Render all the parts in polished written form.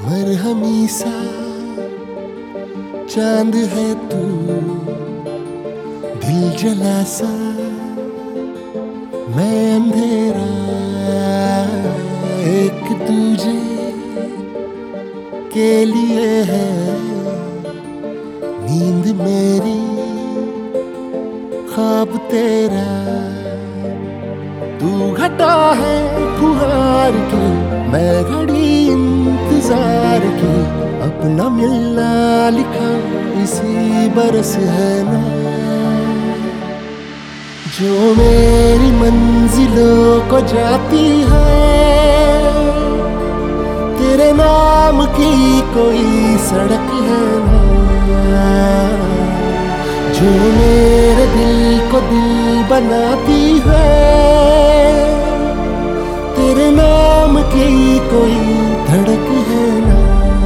मरहमी सा चांद है तू, दिल जला सा मैं अंधेरा, एक तुझे के लिए है नींद मेरी, ख्वाब तेरा। तू घटा है फुहार की, मैं घड़ी इंतजार की, अपना मिलना लिखा इसी बरस है ना। जो मेरी मंजिलों को जाती है, तेरे नाम की कोई सड़क है ना। जो मेरे दिल को दिल बनाती है, तेरे नाम की कोई धड़क है ना।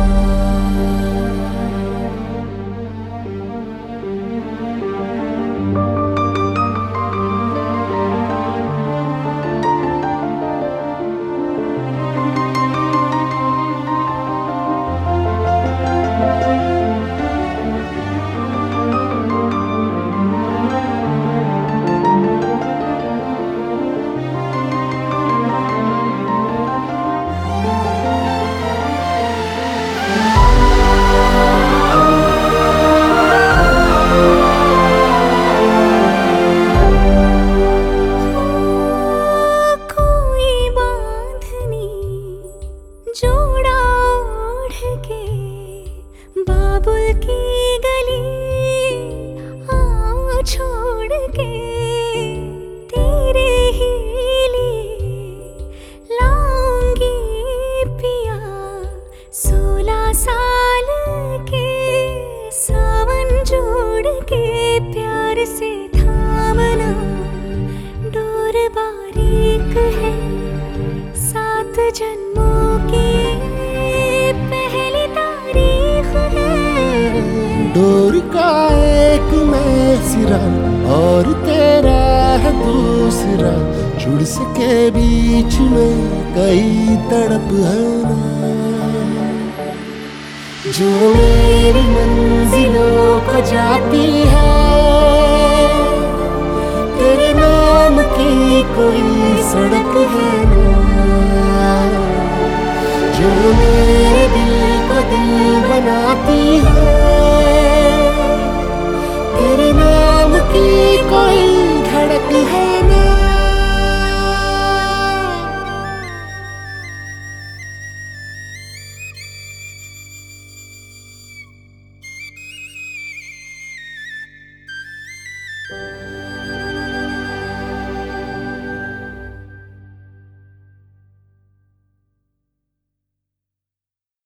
जोड़ा ओढ़ के बाबुल की गली आओ छोड़ के, तेरे ही लिए लाऊंगी पिया 16 साल के सावन जोड़ के। प्यार से थामना डोर बारीक है, 7 जन्मों की पहली तारीख है। डोर का एक मैं सिरा और तेरा है दूसरा, जुड़ सके बीच में कई तड़प है ना। जो मेरी मंजिलों को जाती है, तेरे नाम की कोई सड़क है ना। जो मेरे दिल को दिल बनाती है,